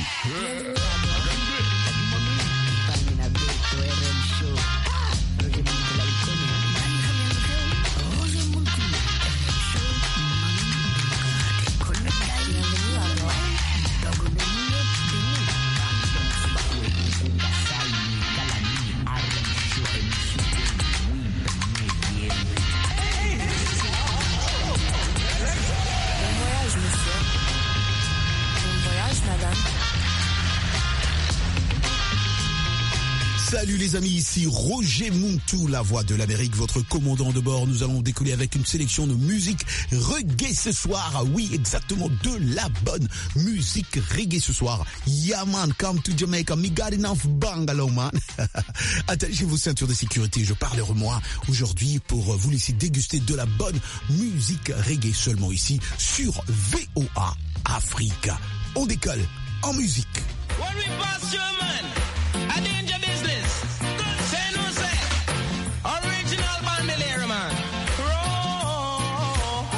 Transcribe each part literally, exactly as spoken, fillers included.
Salut les amis, ici Roger Muntu, la voix de l'Amérique, votre commandant de bord. Nous allons décoller avec une sélection de musique reggae ce soir. Ah oui, exactement, de la bonne musique reggae ce soir. Yeah man, come to Jamaica, me got enough bungalow man. Attachez vos ceintures de sécurité, je parlerai moi aujourd'hui pour vous laisser déguster de la bonne musique reggae seulement ici sur V O A Africa. On décolle en musique. When we pass you, man, a danger business. Say no say. Original bandolero, man. Roll.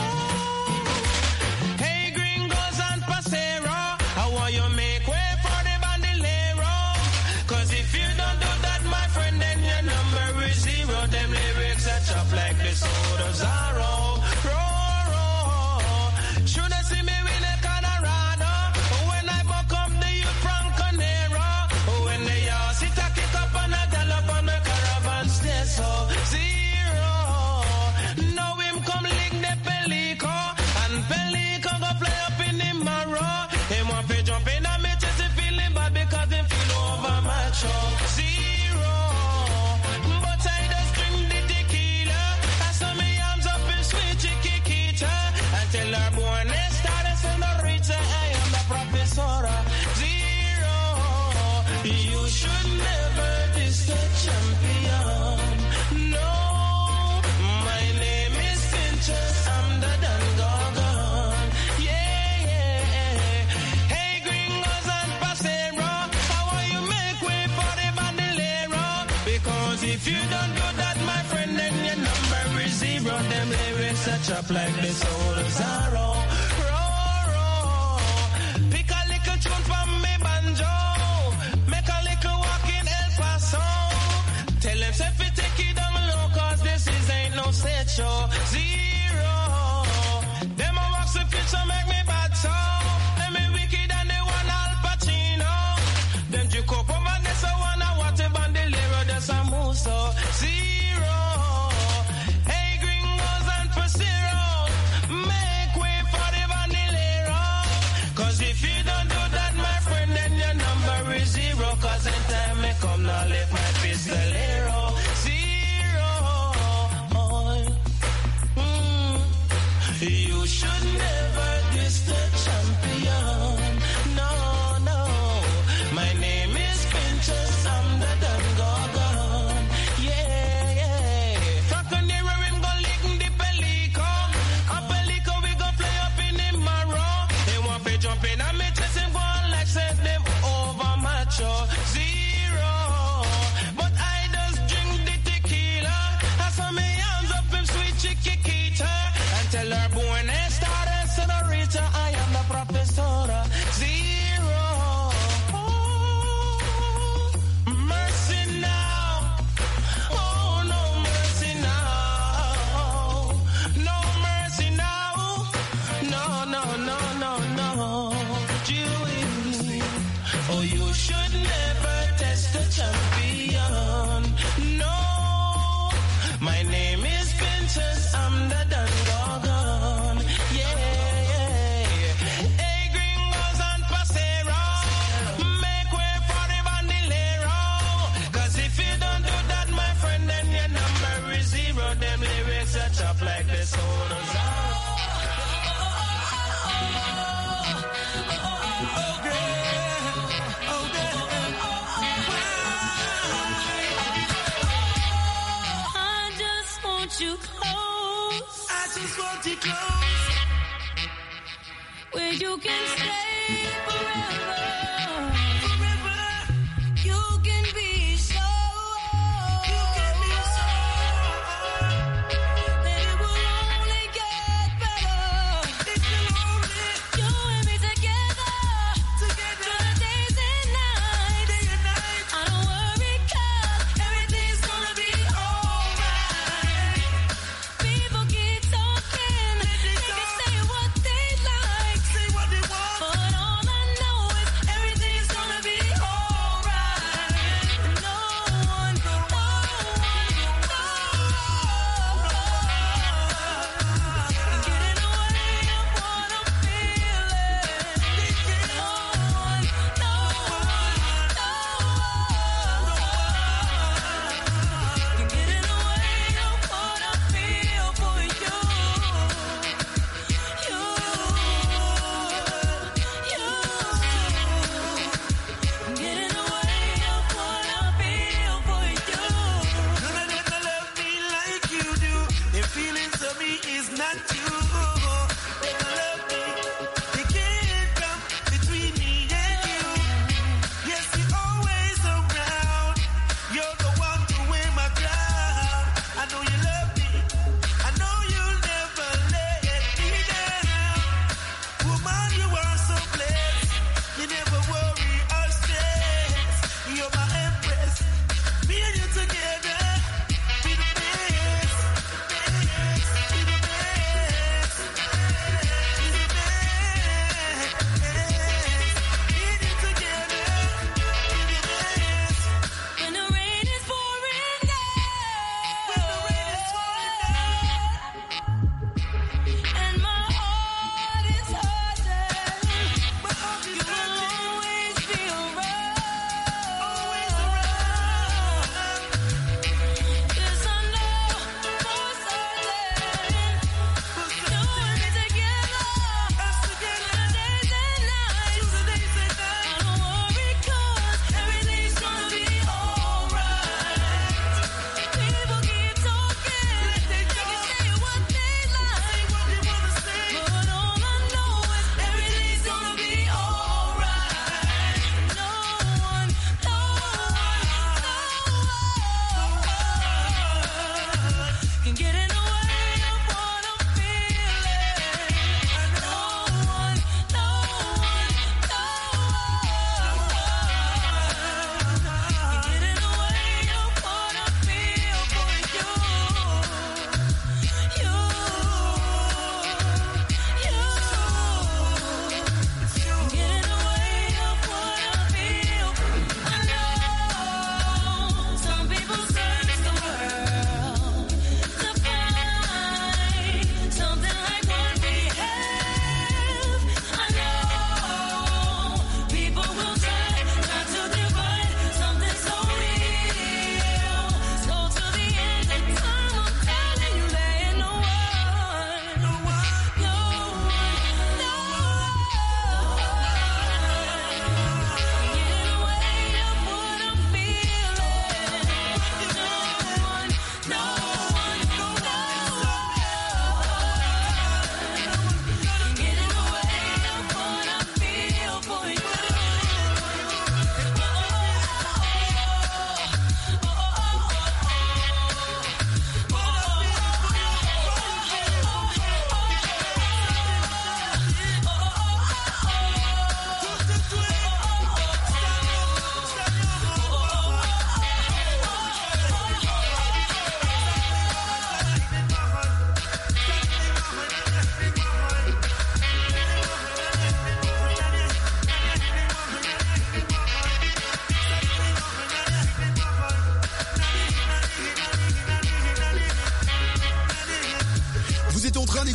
Hey, gringos and pasero, how want you make way for the bandolero? Cause if you don't do that, my friend, then your number is zero. Them lyrics are chopped like the soda Zaro. Roll, roll. Should I see me win a Colorado? When I buck up the youth from Conero. When they all sit a kick up and a gallop on the caravan stay so zero. Now him come lick the Pelico, and Pelico go fly up in him marrow. Him want to jump in and me chest he feeling bad because him feel over macho. Zero. But I just drink the tequila, I saw me arms up in sweet chiquita. And tell her Buenos Aires señorita, I am the professora. Zero. You should never diss the champion. No. My name is Finches, I'm the Don Gorgon. Yeah, yeah. Hey, gringos and pasero, how will you make way for the bandolero? Because if you don't do that, my friend, then your number is zero. Them lyrics are chopped like the soul of Zaro. Roll, roll. Pick a little tune from me banjo. Make a little walk in El Paso. Tell them if you take it down low, cause this is ain't no set show. Zero. Them a walk the pitch so make me bad so. Them me wicked and they want Al Pacino. Them Jacob over there so wanna watch a bandolero, that's a move so. Zero. Hey, gringos and paseros, make way for the bandolero. Cause if you don't do that, my friend, then your number is zero. Cause in time may come, now let my pistolero. Zero. Mm. You should never diss the champion. No, no. My name is Pinchas, I'm the Don Gorgon. Yeah, yeah. Falconero, him go lick the Pelico. A Pelico, we go play up in him marrow. They want to jump in and me chase him go on like set them over macho. Zero. But I just drink the tequila. I saw me arms up him sweet chiquita. And tell her Buenos Aires señorita, I am the professora. Zero. Oh, mercy now. Oh, no mercy now. No mercy now. No, no, no, no, no. Julie. Oh, you should never test the champion. No. My name is Pinchas, I'm the Don Gorgon. Yeah, yeah. Hey, gringos and paseros, make way for the bandolero. Cause if you don't do that, my friend, then your number is zero. Them lyrics are chopped like the soul of Zaro. I just want you close, I just want you close. where you can stay forever. Forever. You can be so. You can be so. That it will only get better. It will only You and me together, together. till the day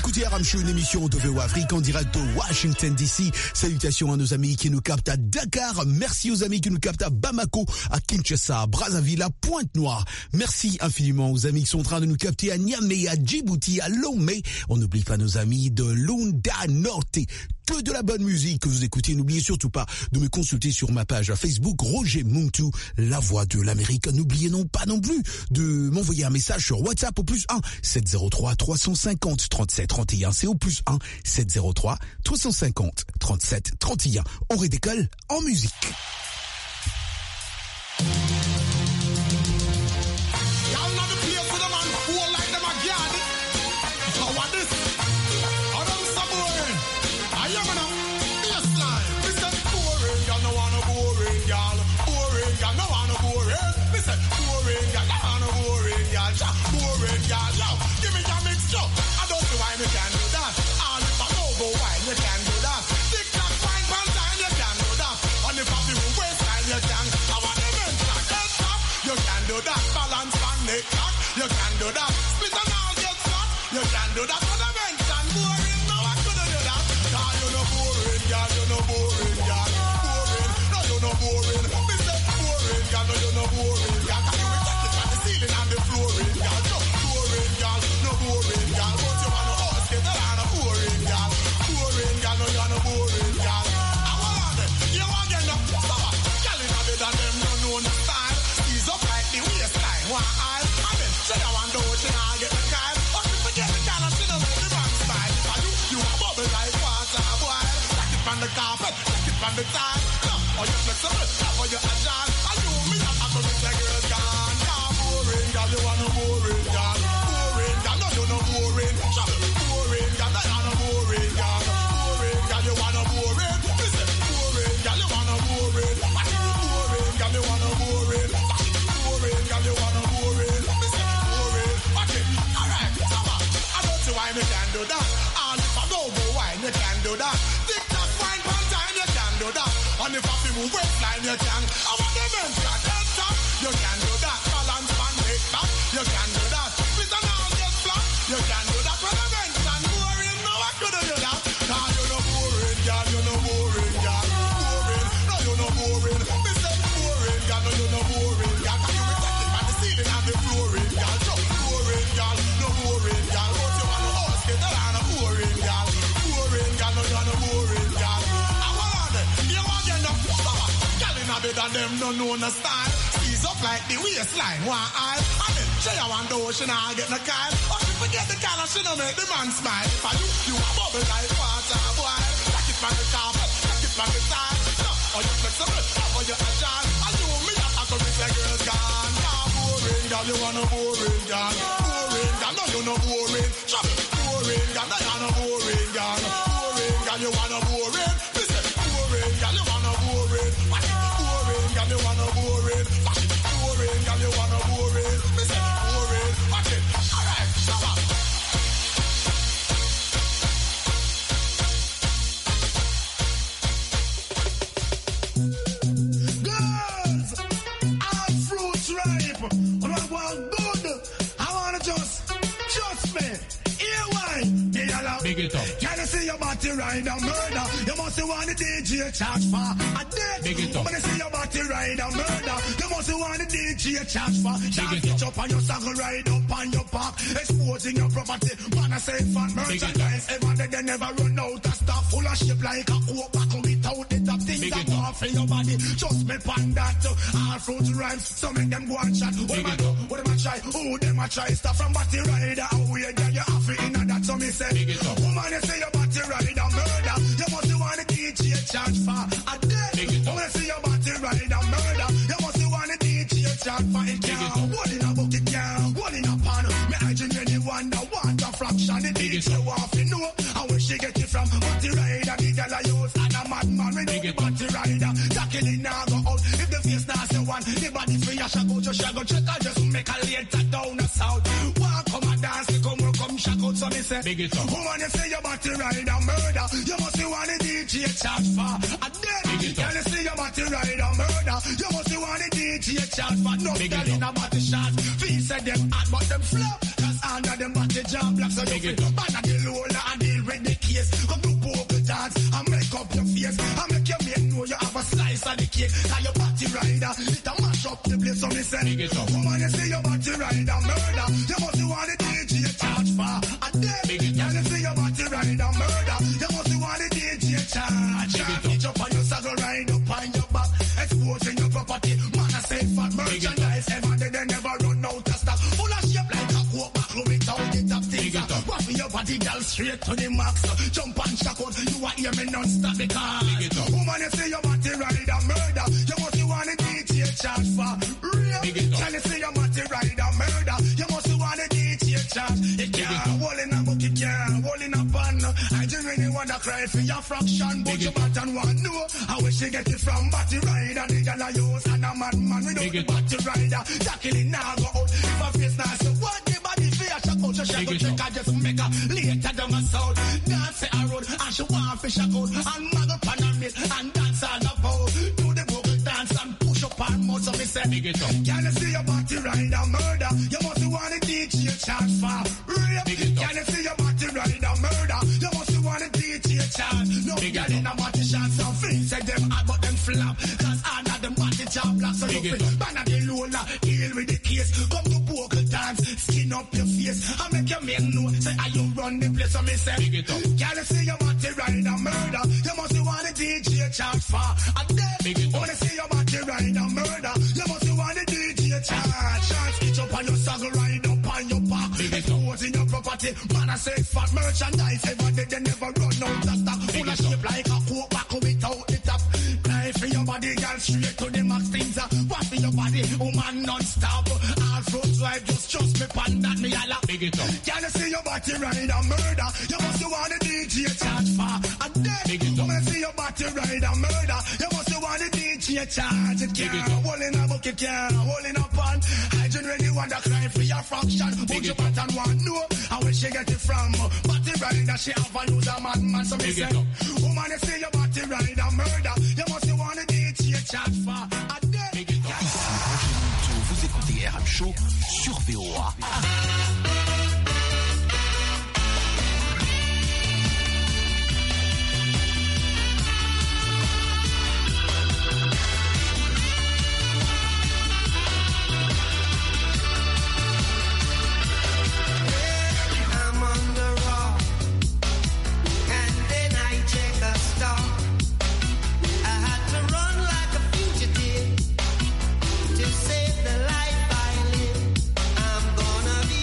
écoutez Aram Show, une émission de V O Afrique en direct de Washington D C. Salutations à nos amis qui nous captent à Dakar. Merci aux amis qui nous captent à Bamako, à Kinshasa, à Brazzaville, à Pointe-Noire. Merci infiniment aux amis qui sont en train de nous capter à Niamey, à Djibouti, à Lomé. On n'oublie pas nos amis de Lunda Norte. Que de la bonne musique que vous écoutez. N'oubliez surtout pas de me consulter sur ma page Facebook Roger Muntu, la voix de l'Amérique. N'oubliez non pas non plus de m'envoyer un message sur WhatsApp au plus un sept zéro trois trois cent cinquante trente-sept trente et un. C'est au plus un sept zéro trois trois cent cinquante trente-sept trente et un. On redécolle en musique. You can do that. Split and all get flat. You can do that. But I mention boring. No, I couldn't do that. Cause you no boring, girl. You no boring, girl. Boring. No, you no boring. Me say boring, girl. No, you no boring, girl. Cause you will take it from the ceiling and the flooring, girl. No boring, girl. No boring, girl. But you want to ask it, that I'm a boring, girl. Boring, girl. No, you're no boring, girl. I want it. You want to get up. Stop. Girl, in a bed and them no know the style. Ease up like the waistline. One eye. Say I want to watch and I get the kind. But if you get the kind of shit, I'll make the wrong style. If I do, you a bubble like water, boy. Stack it on the carpet, stack it on the tile. Now, or you flexible, now for your agile. And you, me, I'm going to make the girl gone. You're boring, girl, you want no boring, girl. Boring, girl, no, you no boring. Shut up, boring, girl, no, you're no boring, girl. Boring, girl, you want no boring. Listen, boring, girl, you want no boring. Boring, girl, you want no boring. Boring, girl, you want no boring. Wine you can do that. And if I go go wine you can do that. Tick tock wine one time you can do that. And if I feel move waistline you can. I want the men's got that top. You can do that. Balance man make back. You can do that. Split and all get flat. You can do that. When the men's stand boring. No I couldn't do that. Nah you no boring girl. You no boring girl. Boring. No you no boring. Me say boring girl. No you no boring girl. Cause you will take it by the ceiling and the flooring girl. So boring girl. No boring girl. That I'm a boring girl. Boring girl, no you're no boring girl. I want it. You want to get up. Girl in a bed and them don't know no style. Ease up like the waistline, one eye. And then say I want the ocean, I get no kyle. But if you get the color, she don't make the man smile. If I do, you a bubble like water, boy. Take it from the carpet, take it from the side. No, or you flexible, or you agile. And you, me, I can make the girls gone. You're boring girl, you want no boring girl. Boring girl, no you no boring. Shut up. Boring girl, no you're no boring girl. Boring girl, you want no boring. Listen, boring girl, you want no boring. Boring girl, you want no boring. Boring girl, you want no boring. Listen, boring. Watch it. All right, stop up. Girls, all fruits ripe. When I want good, I wanna just, just me. Big it up. Can you see your body ride a murder? You must want the D J charge for a death. Big it up. When you see your body ride a murder, you must want the D J charge for. Charge it up on your saddle, ride up on your park, exposing your property. Man, I say fun merchandise. Ever they, they never run out of stuff full of shit like a oak buckle without the top things that go off in your body. Just me pan that. All fruit rhymes, so make them go and chat. What am I do? What am I try? Who them I try? Stuff from body rider. How we get you off in that? So me say, woman, you say your body ride a murder. You must want the D J charge for a death. Woman, you say your body ride a murder. You must want the D J charge for it. Can't one in a bucket, can't one in a pan. Me imagine anyone that want a fraction. The D J want to know how where she get it from. Body rider, the girl I use and a madman. We know body rider. Tackle it now go out. If the face now say one, the body free, I shall go to shall go check. I just make a later down the south. Walk come and dance, come come shack out. So me say, big it up. Woman, you say your body ride a murder. You must want the D J charge for a death. Can you see your body ride a murder? You must want the D J charge for no girl in a body shot. Fee said them hot but them flop. Cause all under them body jam black. So you feel banner the lola and deal with the case. Come to vocal dance and make up your face. And make your man know you have a slice of the cake. Cause your body rider, it a mash up the place. So me say, woman, you see your body rider murder. You must want the D J charge for a day. Can you see your body rider murder? You must want the D J charge. Pitch up on your saddle, ride up on your back. Exposing your property. Man, I say fat merchandise. Ever they, they never run out of stock. Full of shape like a coke back without the top things. Waff your body, girl, straight to the max. Jump and shock out. You want hear me non-stop because woman, you see your body rider murder. You must want the D J charge for real. Can you see your body rider murder? You must want the D J charge. It can't hold in a book, it can't hold in a pan. I just really wanna cry for your fraction, but you bad and want know how we she get it from body rider. The girl I use and a madman without the body rider. Jackie now go out. If I face now, so what the body fear? She go to she go check. I just make her later down my soul. Dance a road and she want fish a coat and muggle pan and miss and dance on the pole. Do the vocal dance and push up and mouth. So me say, can you see your body rider murder? You must want the D J charge for real. Can you see your body rider murder? You must want the D J charge. No girl in a body shot, some things say them hard but them flap. Cause under them body job black. So you feel banner the lola, deal with the case. Come to vocal dance, skin up your face. I make your men know, say I you run the place. So me say, can you see your body rider murder? You must want the D J charge for a day. Wanna see your body rider murder? You must want the D J charge. Charge it up on your saddle, ride up on your back. Exposing your property, man I say fat merchandise. Every day they never run out of stock. Full of shape like a coke back without the top. Cry for your body, girl, straight to the max things. What for your body, woman non-stop. All fruits drive, just trust me, pan that me alla. Can you see your body rider murder? You must want the D J charge for a day. Wanna see your body rider murder? You must want the D J charge. It can't hold in a book, it can't hold in a pan. I genuinely want to cry for your fraction. Put your pattern one know how where she get it from. Body rider, she have a use a madman. So me say, woman, you see your body rider murder? You must want the D J charge for a day. Vous écoutez R M Show sur V O A. Save the life I live. I'm gonna be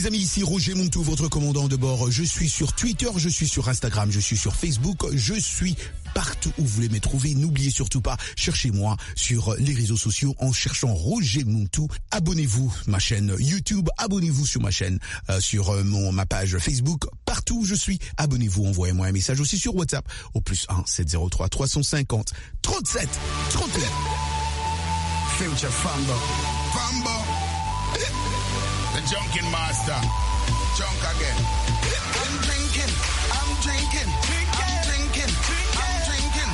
les amis, ici Roger Montou, votre commandant de bord. Je suis sur Twitter, je suis sur Instagram, je suis sur Facebook, je suis partout où vous voulez me trouver. N'oubliez surtout pas, cherchez-moi sur les réseaux sociaux en cherchant Roger Montou. Abonnez-vous ma chaîne YouTube, abonnez-vous sur ma chaîne, euh, sur euh, mon ma page Facebook. Partout où je suis, abonnez-vous, envoyez-moi un message aussi sur WhatsApp au plus un sept zéro trois trois cent cinquante trente-sept trente-neuf. Future Fambo. Fambo. The Junkin Master. Junk again. I'm drinking. I'm drinking. I'm drinking. I'm drinking.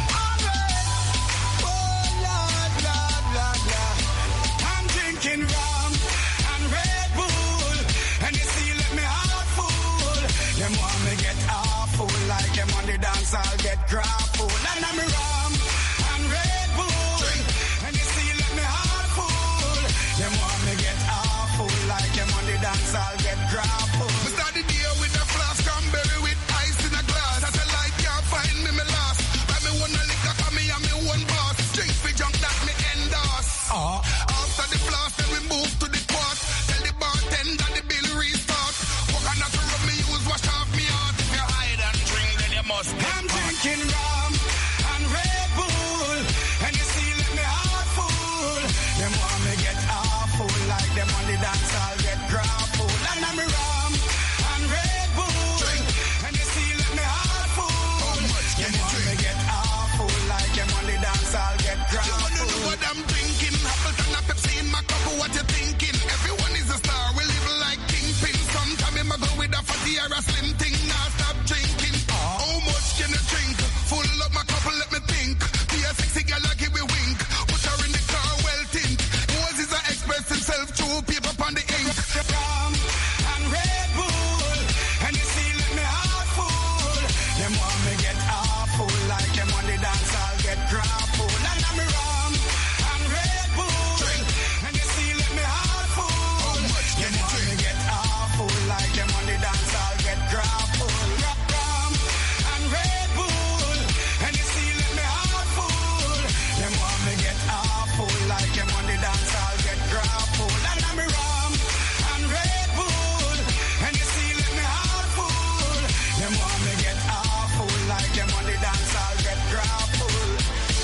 Oh, Lord, Lord, Lord, Lord. I'm drinking rum and Red Bull. And you see, let me heart full. Them want me get awful. Like them on the dance, I'll get grappled. And I'm rum and Red Bull. Drink. And you see, let me heart full. Them want me get awful. Like them on the dance, I'll get grappled. We start the day with a flask, cranberry with ice in a glass. As a light can't find me, me lost. Buy me one a liquor, cause me and me one boss. Drink for junk that me endorse. Uh, after the flask, then we move to the pot. Tell the bartender the bill restart. Coconut rub me use, wash off me heart. If you hide and drink, then you must get I'm drinking rum and Red Bull. And you see, let me heart full. Them want me get awful. Like them on the dance, I'll get grappled. And I'm rum and Red Bull. Drink. And you see, let me heart full. How much can you drink? Me get awful. Like them on the dance, I'll get grappled. You wanna know what I'm drinking? Appleton and Pepsi in my cup. What you thinking? Everyone is a star. We live like kingpin. Sometime I go with a fatty or a slim thing. Now stop drinking. How much can you drink? Full up my cup and let me think. Be a sexy girl, like give me wink. Put her in the car, well tint. Moses a express himself through paper on the ink. Rum and Red Bull. And you see, let me heart full. Them want me get awful. Like them on the dance, I'll get grappled. And I'm rum and Red Bull. Drink. And you see, let me heart full. How much can you drink? Me get awful. Like them on the dance, I'll get grappled. Rum and Red Bull. And you see, let me heart full. Them want me get awful. Like them on the dance, I'll get grappled. And I'm rum and Red Bull. And you see, let me heart full. Them want me get awful. Like them on the dance, I'll get grappled.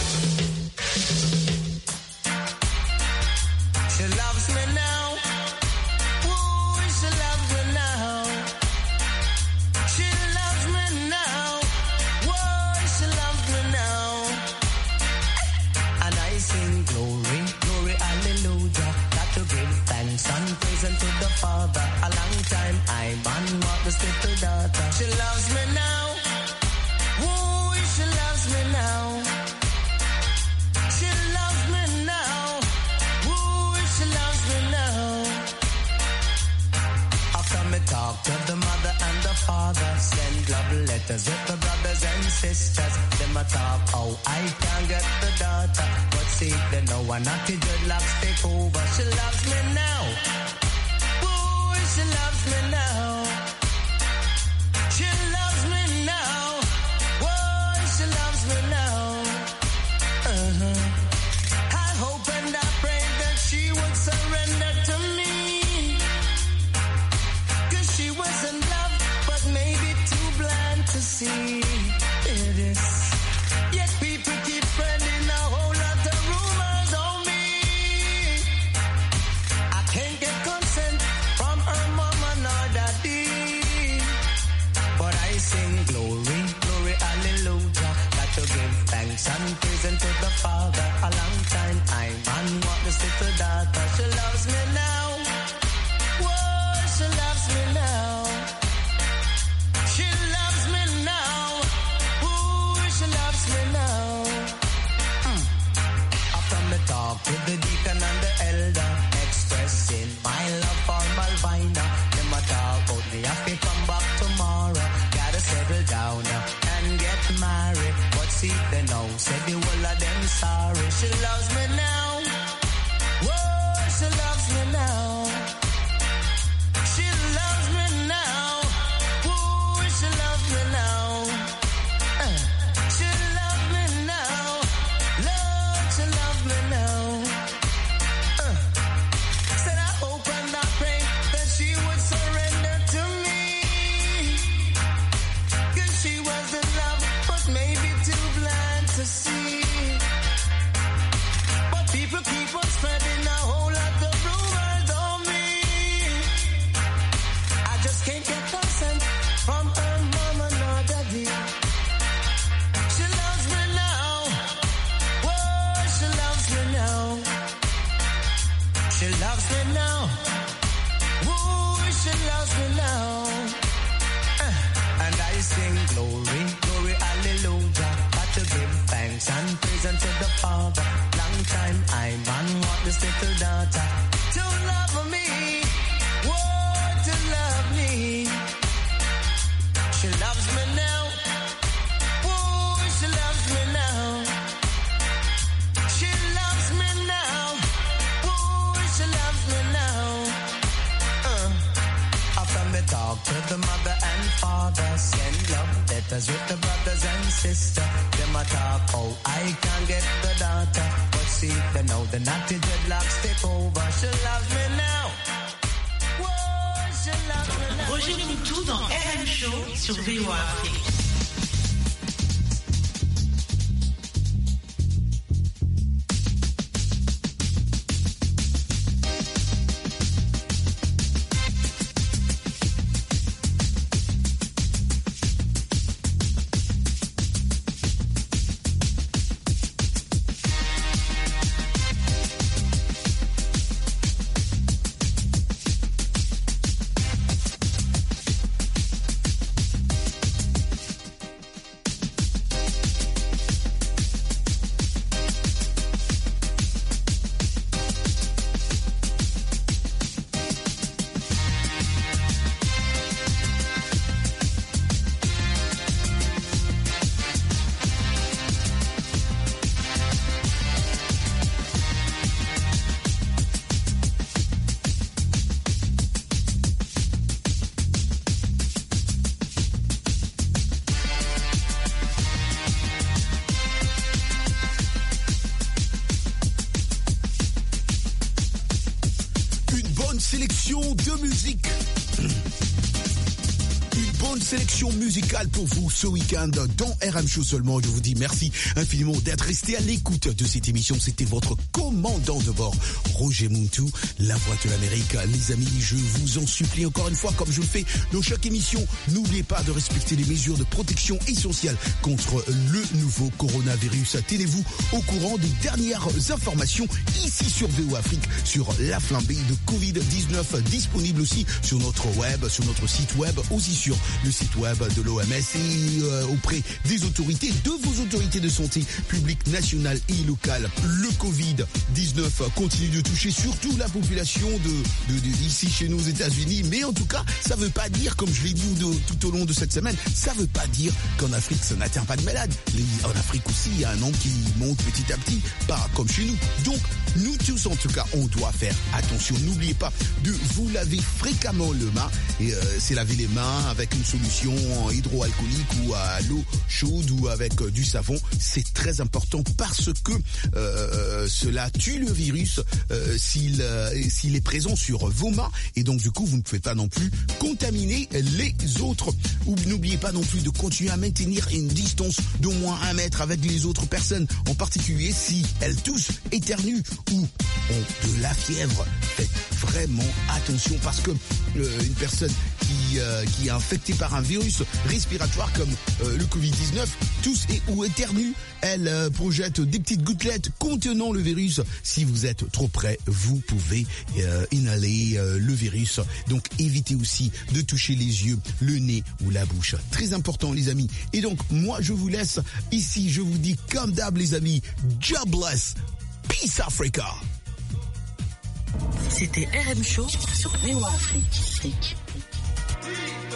She loves me now. Ooh, she loves me now. She loves me now. Whoa, she loves me now. And I sing glory, glory, hallelujah. Got to give thanks and praise unto the Father. A long time I man want this little daughter. She loves me now. Woo, she loves me now. She loves me now. Woo, she loves me now. After me talk to the mother and the father, send love letters with the brothers and sisters. Them a talk how I can get the daughter, but see they know one not the dreadlocks take over. She loves me now. Woo, she loves me now. She loves me now. Whoa, she loves me now. Uh-huh. I hope and I pray that she would surrender to me. Cause she was in love, but maybe too blind to see it is. Yet people keep spreading a whole lot of rumors on me. I can't get consent from her mama nor daddy. But I sing glory, glory, hallelujah. Got to give thanks and praise unto the Father. A long time I man want this little daughter. She loves me now. Whoa, she loves me now. She loves me now. Ooh, she loves me now. Mm. After me talk with the deacon and the elder, expressing my love for Malvina. Them a talk about me, I have to come back tomorrow. Gotta settle down and get married. But see they know, said the whole of them sorry. She loves me now. Whoa, she loves me now. She loves me now. Ooh, she loves me now. Uh, she loves me now. Lord, she loves me now. Uh, said I hope and I pray that she would surrender ain't get consent from her mama nor daddy. She loves me now. Whoa, she loves me now. She loves me now. Whoa, she loves me now. Uh, and I sing glory, glory, hallelujah. Got to give thanks and praise unto the Father. Long time I man want this little daughter to love me. Whoa, to love me. She loves me now. Whoa, she loves me now. She loves me now. Whoa, she loves me now. Uh. After me talk to the mother and father, send love letters with the brothers and sisters. Them a talk how I can get the daughter, but see they know the naughty dreadlocks take over. She loves me now. Whoa, she loves me now. Roger Moutou dans R M Show sur V O A Afrique. Sélection de musique. Une bonne sélection musicale pour vous ce week-end dans R M Show seulement. Je vous dis merci infiniment d'être resté à l'écoute de cette émission. C'était votre commandant de bord, Roger Moutou, la voix de l'Amérique. Les amis, je vous en supplie encore une fois, comme je le fais dans chaque émission, n'oubliez pas de respecter les mesures de protection essentielles contre le nouveau coronavirus. Tenez-vous au courant des dernières informations ici sur V O Afrique, sur la flambée de covid dix-neuf, disponible aussi sur notre web, sur notre site web, aussi sur le site web de l'O M S et euh, auprès des autorités, de vos autorités de santé publique, nationale et locale. Le covid dix-neuf continue de toucher surtout la population de, de, de ici chez nous aux États-Unis, mais en tout cas, ça veut pas dire, comme je l'ai dit de, tout au long de cette semaine, ça veut pas dire qu'en Afrique, ça n'atteint pas de malades. Les, en Afrique aussi, il y a un nombre qui monte petit à petit, pas comme chez nous. Donc, nous tous, en tout cas, on doit faire attention. N'oubliez pas de vous laver fréquemment le main. Et euh, c'est laver les mains avec une solution hydroalcoolique ou à l'eau chaude ou avec euh, du savon. C'est très important parce que euh, cela tue le virus euh, s'il euh, s'il est présent sur vos mains. Et donc, du coup, vous ne pouvez pas non plus contaminer les autres. Ou n'oubliez pas non plus de continuer à maintenir une distance d'au moins un mètre avec les autres personnes. En particulier si elles toussent, éternuent ou ont de la fièvre. Faites vraiment attention parce que euh, une personne qui, euh, qui est infectée par un virus respiratoire comme euh, le covid dix-neuf, tousse et ou éternue, elle euh, projette des petites gouttelettes contenant le virus. Si vous êtes trop près, vous pouvez euh, inhaler euh, le virus. Donc évitez aussi de toucher les yeux, le nez ou la bouche. Très important les amis. Et donc moi je vous laisse ici, je vous dis comme d'hab les amis, jobless, peace Africa. C'était R M Show sur V O A Afrique.